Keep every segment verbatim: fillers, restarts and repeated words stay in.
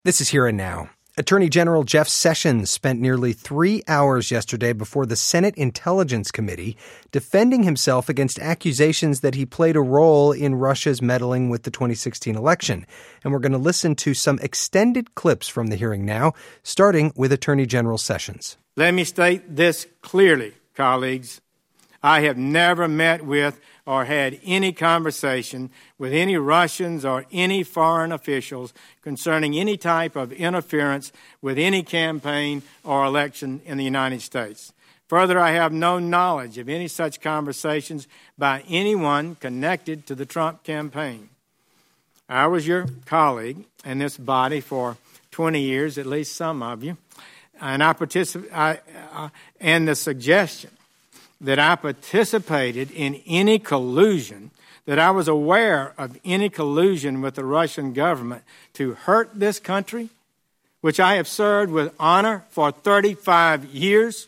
This is Here and Now. Attorney General Jeff Sessions spent nearly three hours yesterday before the Senate Intelligence Committee defending himself against accusations that he played a role in Russia's meddling with the twenty sixteen election. And we're going to listen to some extended clips from the hearing now, starting with Attorney General Sessions. Let me state this clearly, colleagues. I have never met with or had any conversation with any Russians or any foreign officials concerning any type of interference with any campaign or election in the United States. Further, I have no knowledge of any such conversations by anyone connected to the Trump campaign. I was your colleague in this body for twenty years, at least some of you, and I participate. I, uh, and the suggestion that I participated in any collusion, that I was aware of any collusion with the Russian government to hurt this country, which I have served with honor for thirty-five years,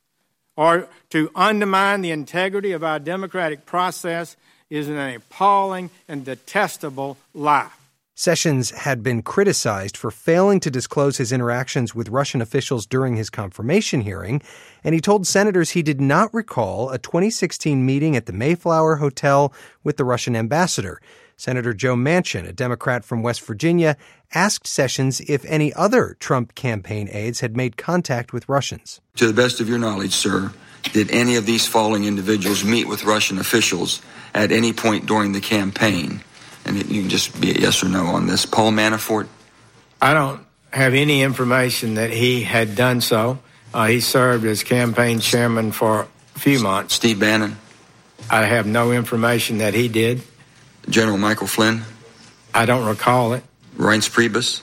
or to undermine the integrity of our democratic process, is an appalling and detestable lie. Sessions had been criticized for failing to disclose his interactions with Russian officials during his confirmation hearing, and he told senators he did not recall a twenty sixteen meeting at the Mayflower Hotel with the Russian ambassador. Senator Joe Manchin, a Democrat from West Virginia, asked Sessions if any other Trump campaign aides had made contact with Russians. To the best of your knowledge, sir, did any of these following individuals meet with Russian officials at any point during the campaign? And you can just be a yes or no on this. Paul Manafort? I don't have any information that he had done so. Uh, he served as campaign chairman for a few months. Steve Bannon? I have no information that he did. General Michael Flynn? I don't recall it. Reince Priebus?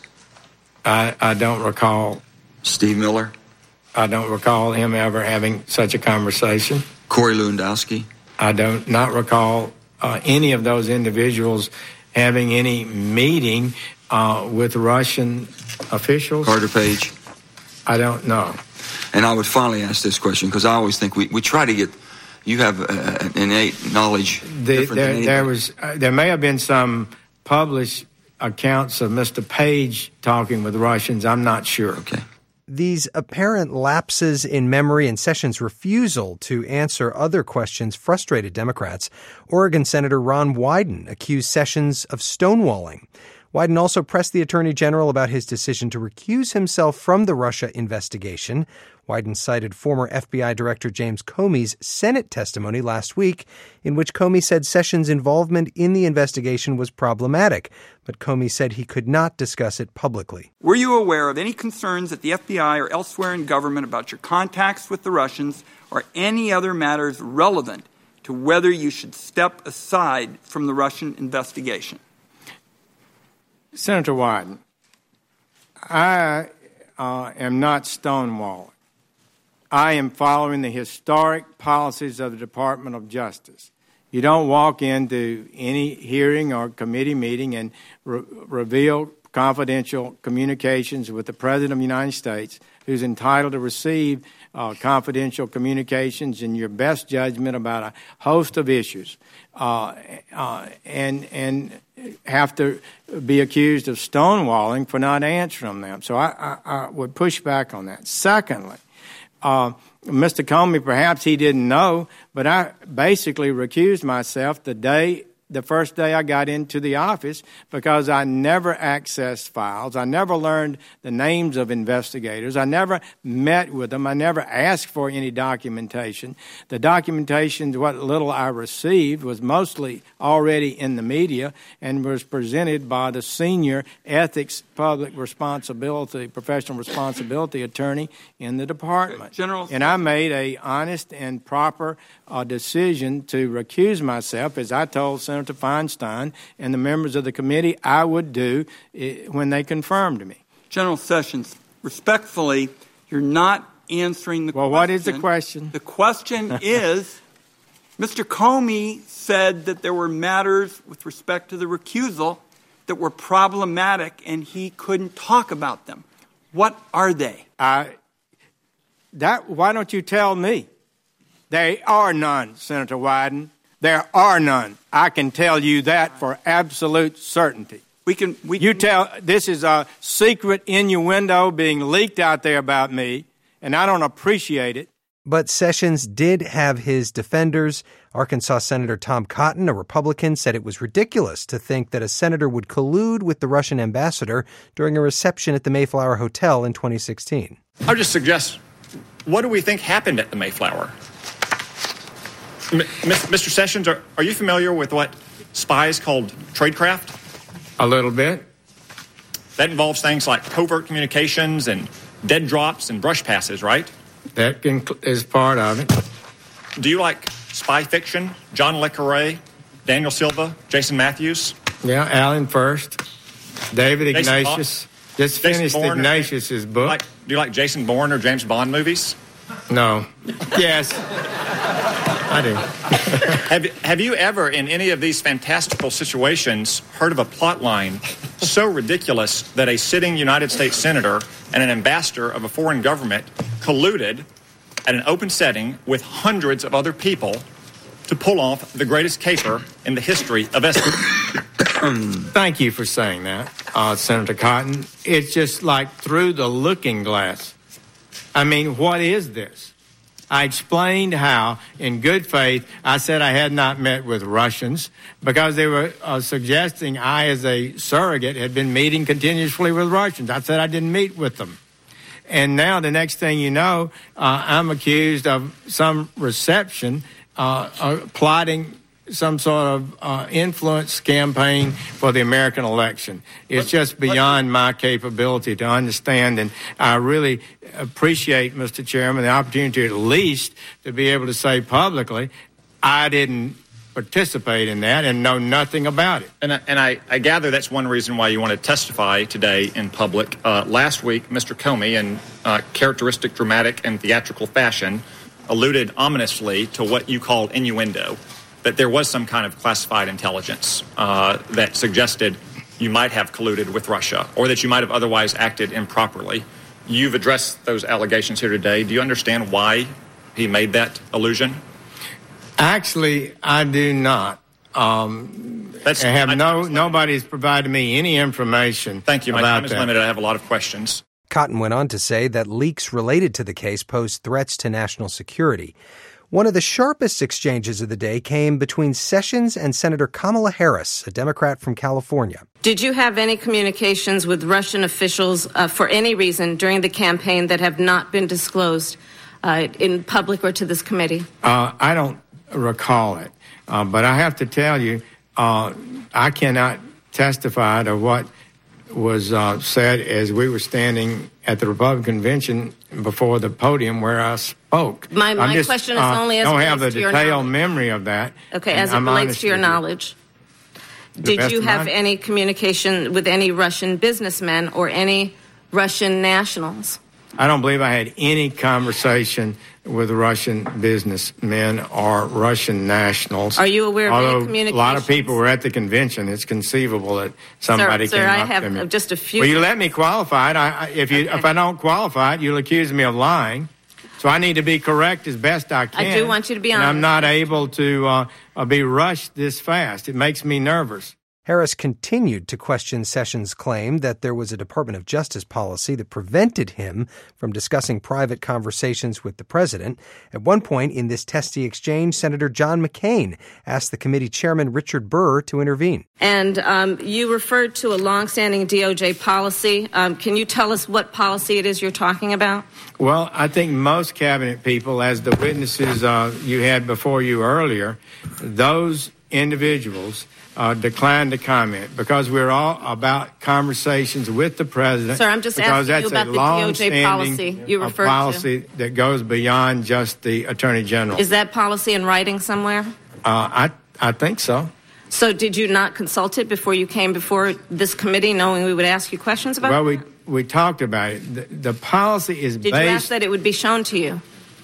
I, I don't recall. Steve Miller? I don't recall him ever having such a conversation. Corey Lewandowski? I don't not recall uh, any of those individuals having any meeting uh, with Russian officials. Carter Page? I don't know. And I would finally ask this question, because I always think we, we try to get, you have uh, an innate knowledge. The, there, there was, uh, there may have been some published accounts of Mister Page talking with Russians. I'm not sure. Okay. These apparent lapses in memory and Sessions' refusal to answer other questions frustrated Democrats. Oregon Senator Ron Wyden accused Sessions of stonewalling. Wyden also pressed the Attorney General about his decision to recuse himself from the Russia investigation. Wyden cited former F B I Director James Comey's Senate testimony last week, in which Comey said Sessions' involvement in the investigation was problematic, but Comey said he could not discuss it publicly. Were you aware of any concerns at the F B I or elsewhere in government about your contacts with the Russians or any other matters relevant to whether you should step aside from the Russian investigation? Senator Wyden, I uh, am not stonewalling. I am following the historic policies of the Department of Justice. You don't walk into any hearing or committee meeting and re- reveal confidential communications with the President of the United States, who's entitled to receive uh, confidential communications in your best judgment about a host of issues, uh, uh, and and have to be accused of stonewalling for not answering them. So I, I, I would push back on that. Secondly, Uh, Mister Comey, perhaps he didn't know, but I basically recused myself the day, the first day I got into the office, because I never accessed files. I never learned the names of investigators. I never met with them. I never asked for any documentation. The documentation, what little I received, was mostly already in the media and was presented by the senior ethics, public responsibility, professional responsibility attorney in the department. General, and I made a honest and proper uh, decision to recuse myself, as I told Senator Feinstein and the members of the committee I would do it, when they confirmed me. General Sessions, respectfully, you're not answering the well, question. Well, what is the question? The question is, Mister Comey said that there were matters with respect to the recusal that were problematic and he couldn't talk about them. What are they? I, that, why don't you tell me? They are none, Senator Wyden. There are none. I can tell you that for absolute certainty. We can. We You can, tell this is a secret innuendo being leaked out there about me, and I don't appreciate it. But Sessions did have his defenders. Arkansas Senator Tom Cotton, a Republican, said it was ridiculous to think that a senator would collude with the Russian ambassador during a reception at the Mayflower Hotel in twenty sixteen. I'll just suggest, what do we think happened at the Mayflower? M- Mister Sessions, are, are you familiar with what spies called tradecraft? A little bit. That involves things like covert communications and dead drops and brush passes, right? That is part of it. Do you like spy fiction? John le Carré, Daniel Silva, Jason Matthews? Yeah, Alan first. David Jason Ignatius. Bond? Just Jason finished Bourne? Ignatius's Do you, book. like, do you like Jason Bourne or James Bond movies? No. Yes. I do. Have, have you ever, in any of these fantastical situations, heard of a plot line so ridiculous that a sitting United States senator and an ambassador of a foreign government colluded at an open setting with hundreds of other people to pull off the greatest caper in the history of espionage? Thank you for saying that, uh, Senator Cotton. It's just like through the looking glass. I mean, what is this? I explained how, in good faith, I said I had not met with Russians because they were uh, suggesting I, as a surrogate, had been meeting continuously with Russians. I said I didn't meet with them. And now the next thing you know, uh, I'm accused of some reception, uh, uh, plotting some sort of uh, influence campaign for the American election. It's just beyond my capability to understand, and I really appreciate, Mister Chairman, the opportunity at least to be able to say publicly, I didn't participate in that and know nothing about it. And, I, and I, I gather that's one reason why you want to testify today in public. Uh, last week, Mister Comey, in uh, characteristic dramatic and theatrical fashion, alluded ominously to what you called innuendo, that there was some kind of classified intelligence uh, that suggested you might have colluded with Russia or that you might have otherwise acted improperly. You've addressed those allegations here today. Do you understand why he made that allusion? Actually, I do not. Um, That's, I have my no, nobody's provided me any information. Thank you. My about time is that. limited. I have a lot of questions. Cotton went on to say that leaks related to the case pose threats to national security. One of the sharpest exchanges of the day came between Sessions and Senator Kamala Harris, a Democrat from California. Did you have any communications with Russian officials uh, for any reason during the campaign that have not been disclosed uh, in public or to this committee? Uh, I don't recall it, uh, but I have to tell you, uh, I cannot testify to what was uh, said as we were standing at the Republican convention before the podium where I spoke. My, my just, question is uh, only as don't it have the relates to your detailed knowledge. memory of that. Okay, as it I'm relates honest to your with you. knowledge. The Did best you of have mine? any communication with any Russian businessmen or any Russian nationals? I don't believe I had any conversation with Russian businessmen or Russian nationals. Are you aware of any Although a lot communications? of people were at the convention, it's conceivable that somebody Sir, came sir, I up have to me. just a few- Will you let me qualify it? I, I, if you, Okay. if I don't qualify it, you'll accuse me of lying. So I need to be correct as best I can. I do want you to be and I'm honest. not able to uh, uh, be rushed this fast. It makes me nervous. Harris continued to question Sessions' claim that there was a Department of Justice policy that prevented him from discussing private conversations with the president. At one point in this testy exchange, Senator John McCain asked the committee chairman Richard Burr to intervene. And um, you referred to a longstanding D O J policy. Um, can you tell us what policy it is you're talking about? Well, I think most cabinet people, as the witnesses uh, you had before you earlier, those individuals uh, declined to comment because we're all about conversations with the president. Sir, I'm just because asking you that's about a the D O J long-standing, policy you uh, referred to. policy that goes beyond just the Attorney General. Is that policy in writing somewhere? Uh, I I think so. So did you not consult it before you came before this committee, knowing we would ask you questions about Well, it? we we talked about it. The, the policy is Did based. you ask that it would be shown to you?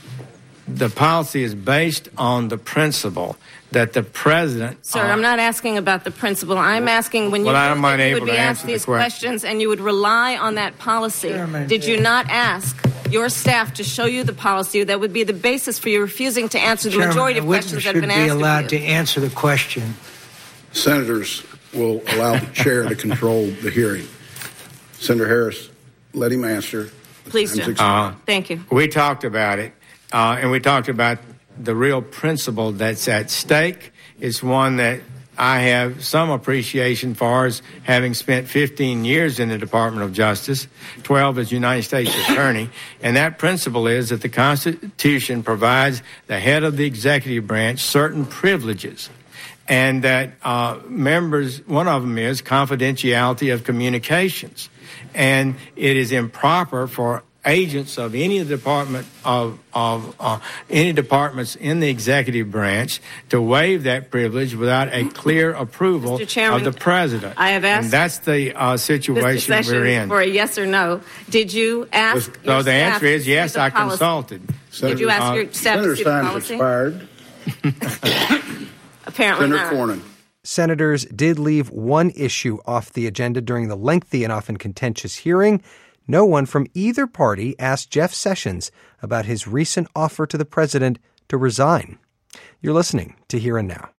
The policy is based on the principle that the president. Sir, uh, I'm not asking about the principle. I'm asking when you, Well, I'm knew that you unable would be to asked answer the these question. questions and you would rely on that policy. Chairman, Did you not ask your staff to show you the policy that would be the basis for you refusing to answer the Chairman, majority of the witness questions that have should been be asked allowed of to you? answer the question. Senators, will allow the chair to control the hearing. Senator Harris, let him answer. Please do. Uh, Thank you. We talked about it, uh, and we talked about the real principle that's at stake. It's one that I have some appreciation for, as having spent fifteen years in the Department of Justice, twelve as United States Attorney, and that principle is that the Constitution provides the head of the executive branch certain privileges, and that uh, members, one of them is confidentiality of communications, and it is improper for agents of any department of of uh, any departments in the executive branch to waive that privilege without a clear approval Chairman, of the president. I have asked. And that's the uh, situation Mister we're in. For a yes or no, did you ask? So your the staff answer is yes. I policy? consulted. Did you ask uh, your staff to see the policy? Expired. Apparently Senator not. Cornyn. Senators did leave one issue off the agenda during the lengthy and often contentious hearing. No one from either party asked Jeff Sessions about his recent offer to the president to resign. You're listening to Here and Now.